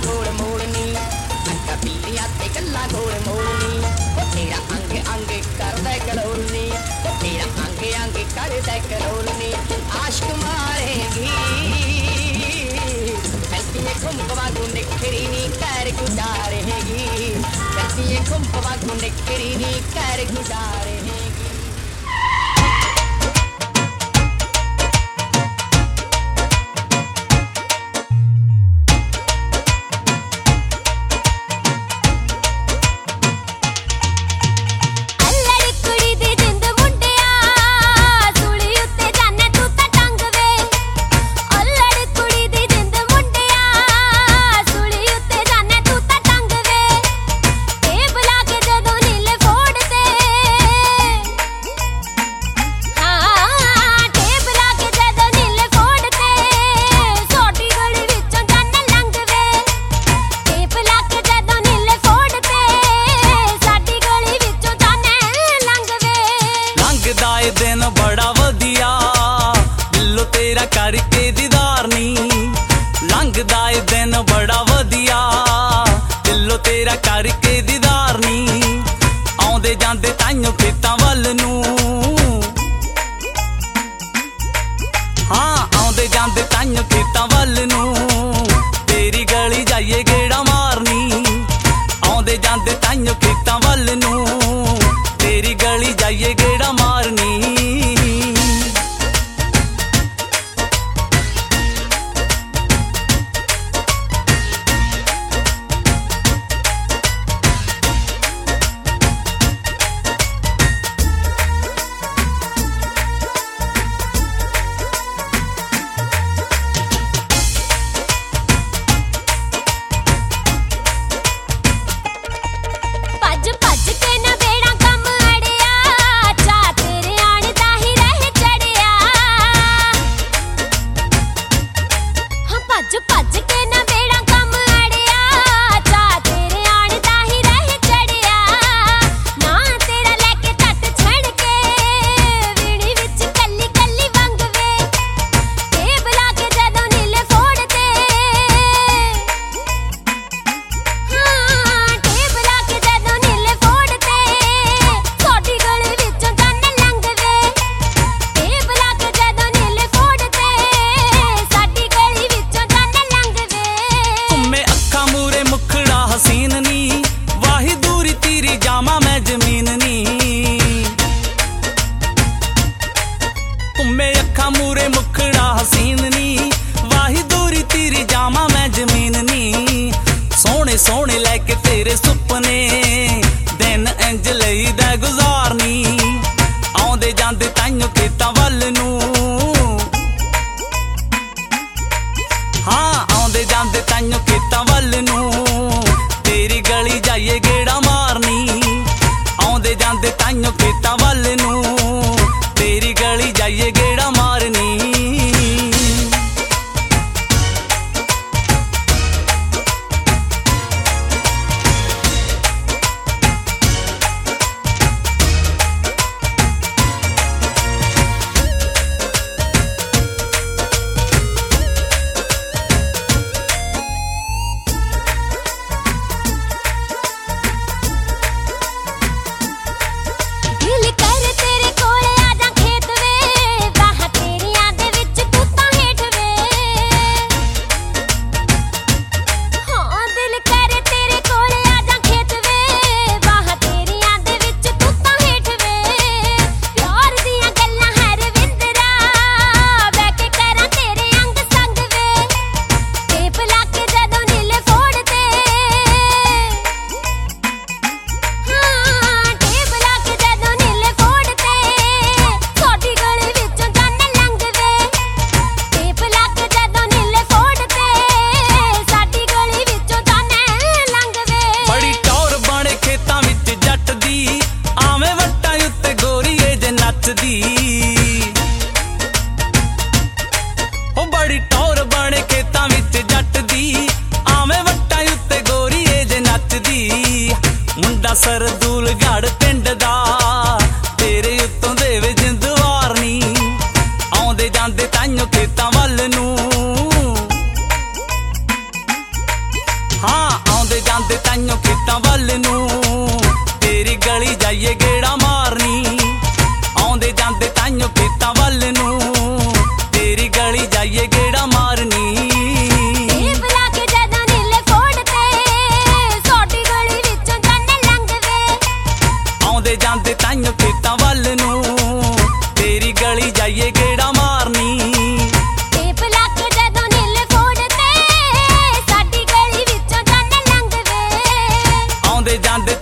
गोल मोड़नी अंका पीलिया ते गल्ला गोल मोड़नी ओ तेरा अंग अंग कर दे करोलनी ओ तेरा अंग अंग कर दे करोलनी आशिक मारेगी कल्पिए खुम्पवा गुंडे खरीनी कर गुजारेगी कल्पिए खुम्पवा गुंडे खरीनी कर गुजारेगी दिन बड़ा वधिया दिलों तेरा करके दीदार नी लंघदा ए दिन बड़ा वधिया दिलों तेरा करके दीदार नी आउंदे जांदे ताइयों खेतां वल नूं हाँ आउंदे जांदे ताइयों खेतां वल नूं तेरी गली जाइए गेड़ा मारनी आउंदे जांदे ताइयों खेतां वल नूं तेरी गली जाइए गेड़ा मारनी मूरे मुखड़ा हसीन नी वाही दूरी तेरी जामा मैं जमीन नी सोने सोने लैके तेरे सुपने दिन इंज लई दा गुजारनी आउंदे जांदे ताइयों खेतां वल नूं हाँ आउंदे जांदे ताइयों खेतां वल नूं तेरी गली जाइए गेड़ा मारनी आउंदे जांदे ताइयों खेतां वल नूं तेरी गली जाइए गेड़ा मारनी ਜਾਂਦੇ ਤਾਈਓ ਖੇਤਾਂ ਵੱਲ ਨੂੰ ਤੇਰੀ ਗਲੀ ਜਾਈਏ ਗੇੜਾ ਮਾਰਨੀ ਟੇਪ ਲਾ ਕੇ ਜਦੋਂ ਨੀਲੇ ਫੋੜ ਤੇ ਸਾਡੀ ਗਲੀ ਵਿੱਚੋਂ ਜਾਣੇ ਲੰਘਦੇ ਆਉਂਦੇ ਜਾਂਦੇ ਤਾਈਓ ਖੇਤਾਂ ਵੱਲ ਨੂੰ ਤੇਰੀ ਗਲੀ ਜਾਈਏ ਗੇੜਾ ਮਾਰਨੀ ਟੇਪ ਲਾ ਕੇ ਜਦੋਂ ਨੀਲੇ ਫੋੜ ਤੇ ਸਾਡੀ ਗਲੀ ਵਿੱਚੋਂ ਜਾਣੇ ਲੰਘਦੇ ਆਉਂਦੇ ਜਾਂਦੇ